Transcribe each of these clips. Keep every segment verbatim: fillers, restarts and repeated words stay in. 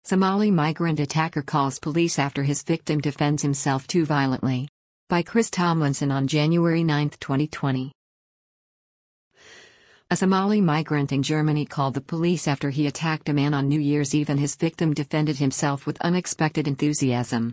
Somali migrant attacker calls police after his victim defends himself too violently. By Chris Tomlinson on January ninth, twenty twenty. A Somali migrant in Germany called the police after he attacked a man on New Year's Eve and his victim defended himself with unexpected enthusiasm.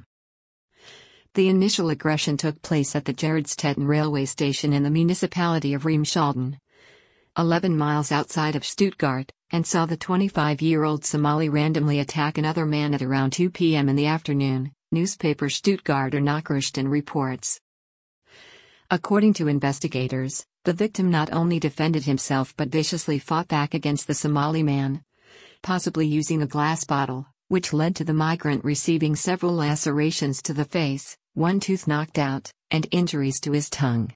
The initial aggression took place at the Gerardstetten railway station in the municipality of Riemschalden, eleven miles outside of Stuttgart, and saw the twenty-five-year-old Somali randomly attack another man at around two p m in the afternoon, newspaper Stuttgarter Nachrichten reports. According to investigators, the victim not only defended himself but viciously fought back against the Somali man, possibly using a glass bottle, which led to the migrant receiving several lacerations to the face, one tooth knocked out, and injuries to his tongue.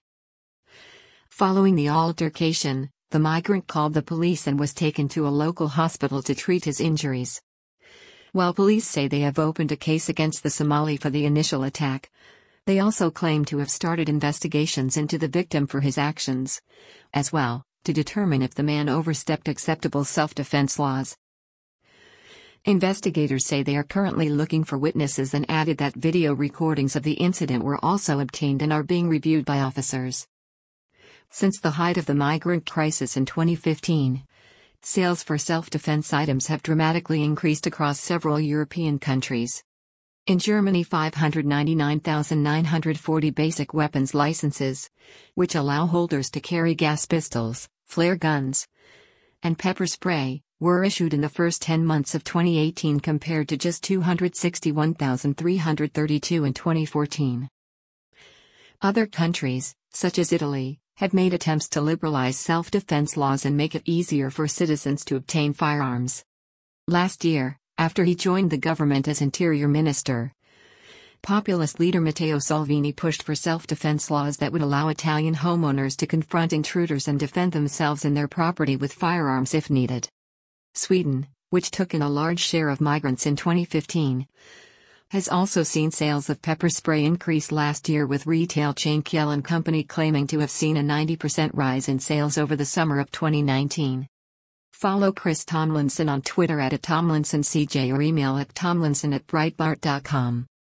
Following the altercation, the migrant called the police and was taken to a local hospital to treat his injuries. While police say they have opened a case against the Somali for the initial attack, they also claim to have started investigations into the victim for his actions, as well, to determine if the man overstepped acceptable self-defense laws. Investigators say they are currently looking for witnesses and added that video recordings of the incident were also obtained and are being reviewed by officers. Since the height of the migrant crisis in twenty fifteen, sales for self-defense items have dramatically increased across several European countries. In Germany, five hundred ninety-nine thousand nine hundred forty basic weapons licenses, which allow holders to carry gas pistols, flare guns, and pepper spray, were issued in the first ten months of twenty eighteen compared to just two hundred sixty-one thousand three hundred thirty-two in twenty fourteen. Other countries, such as Italy, have made attempts to liberalize self-defense laws and make it easier for citizens to obtain firearms. Last year, after he joined the government as interior minister, populist leader Matteo Salvini pushed for self-defense laws that would allow Italian homeowners to confront intruders and defend themselves and their property with firearms if needed. Sweden, which took in a large share of migrants in twenty fifteen, has also seen sales of pepper spray increase last year, with retail chain Kjell and Company claiming to have seen a ninety percent rise in sales over the summer of twenty nineteen. Follow Chris Tomlinson on Twitter at Tomlinson C J or email at tomlinson at breitbart dot com.